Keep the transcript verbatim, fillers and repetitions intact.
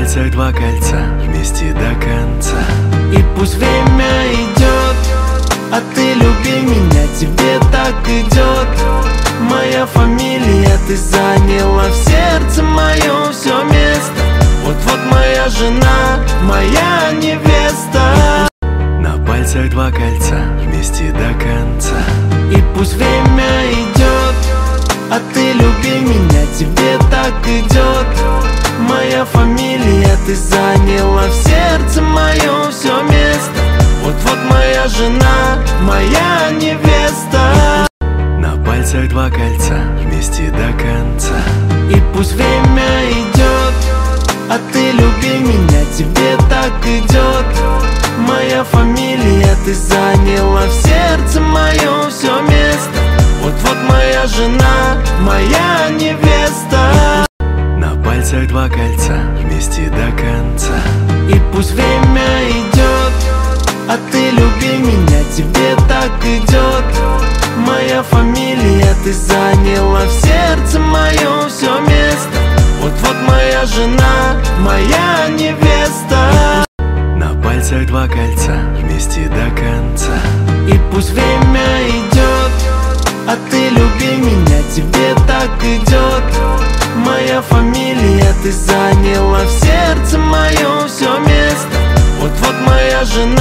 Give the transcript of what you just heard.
пальцах два кольца, вместе до конца. И пусть время идет, а ты люби меня, тебе так идет. Моя фамилия, ты заняла в сердце моем все место. Вот-вот моя жена, моя невеста. На пальцах два кольца, вместе до конца. И пусть время идет, а ты люби меня, тебе так идет. Моя фамилия, ты заняла в сердце моем все место. Вот-вот моя жена, моя невеста. На пальцах два кольца, вместе до конца. И пусть время идет, а ты люби меня, тебе так идет. Моя фамилия, ты заняла в сердце моем все место. Вот-вот моя жена, моя невеста. На пальцах два кольца, вместе до конца. И пусть время идет, а ты люби меня, тебе так идет. Моя фамилия, ты заняла в сердце моем все место. Вот-вот моя жена, моя невеста. На пальцах два кольца, вместе до конца. И пусть время идет, а ты люби меня, тебе так идет. Моя фамилия, ты заняла в сердце моем все место. Вот-вот моя жена.